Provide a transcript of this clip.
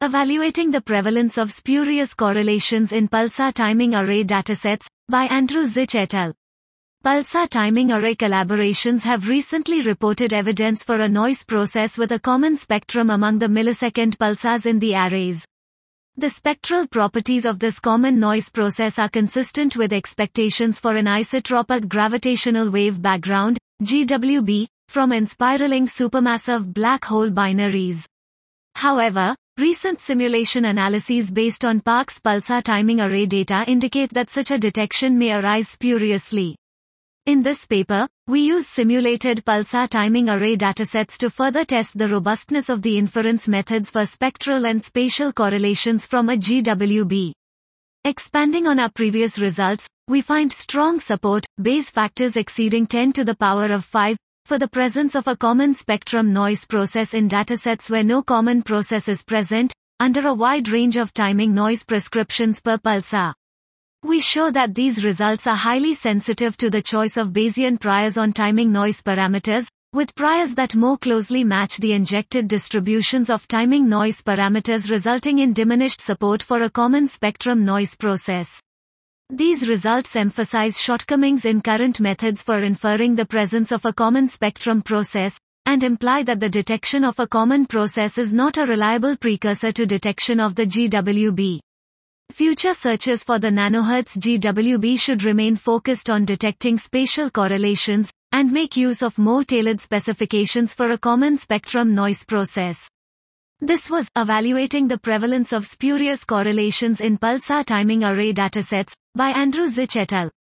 Evaluating the prevalence of spurious correlations in pulsar timing array datasets, by Andrew Zich et al. Pulsar timing array collaborations have recently reported evidence for a noise process with a common spectrum among the millisecond pulsars in the arrays. The spectral properties of this common noise process are consistent with expectations for an isotropic gravitational wave background, GWB, from inspiraling supermassive black hole binaries. However, recent simulation analyses based on Parkes pulsar timing array data indicate that such a detection may arise spuriously. In this paper, we use simulated pulsar timing array datasets to further test the robustness of the inference methods for spectral and spatial correlations from a GWB. Expanding on our previous results, we find strong support, Bayes factors exceeding 10 to the power of 5, for the presence of a common spectrum noise process in datasets where no common process is present, under a wide range of timing noise prescriptions per pulsar. We show that these results are highly sensitive to the choice of Bayesian priors on timing noise parameters, with priors that more closely match the injected distributions of timing noise parameters, resulting in diminished support for a common spectrum noise process. These results emphasize shortcomings in current methods for inferring the presence of a common spectrum process, and imply that the detection of a common process is not a reliable precursor to detection of the GWB. Future searches for the nanohertz GWB should remain focused on detecting spatial correlations, and make use of more tailored specifications for a common spectrum noise process. This was Evaluating the Prevalence of Spurious Correlations in Pulsar Timing Array Datasets, by Andrew Zich et al.